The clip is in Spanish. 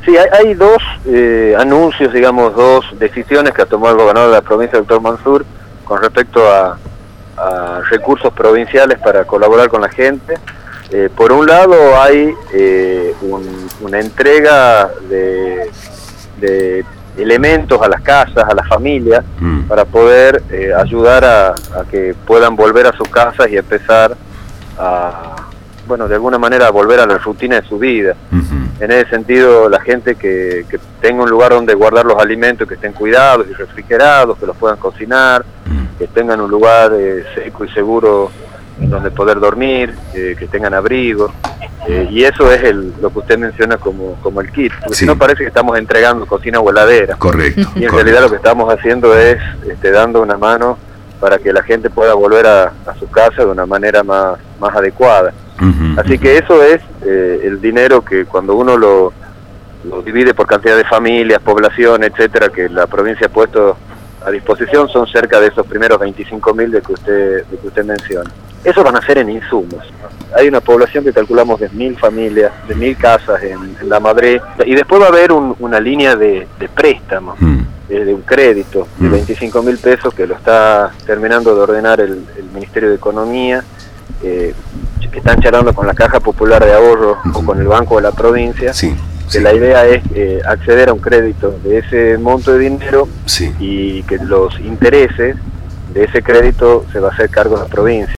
Sí, hay dos anuncios, digamos, dos decisiones que ha tomado el gobernador de la provincia, doctor Mansur, con respecto a recursos provinciales para colaborar con la gente. Por un lado hay una entrega de elementos a las casas, a las familias, para poder ayudar a que puedan volver a sus casas y empezar de alguna manera a volver a la rutina de su vida. En ese sentido, la gente que tenga un lugar donde guardar los alimentos, que estén cuidados y refrigerados, que los puedan cocinar, que tengan un lugar seco y seguro en donde poder dormir, que tengan abrigo, y eso es lo que usted menciona como el kit, porque si no parece que estamos entregando cocina o heladera. Correcto. Y en realidad lo que estamos haciendo es dando una mano para que la gente pueda volver a su casa de una manera más adecuada. Así que eso es el dinero que cuando uno lo divide por cantidad de familias, población, etcétera, que la provincia ha puesto a disposición, son cerca de esos primeros 25.000 de que usted menciona. Esos van a ser en insumos. Hay una población que calculamos de 1.000 familias, de 1.000 casas en La Madrid, y después va a haber una línea de préstamo, de un crédito de 25.000 pesos que lo está terminando de ordenar el Ministerio de Economía, que están charlando con la Caja Popular de Ahorro o con el Banco de la Provincia, que la idea es acceder a un crédito de ese monto de dinero y que los intereses de ese crédito se va a hacer cargo de la provincia.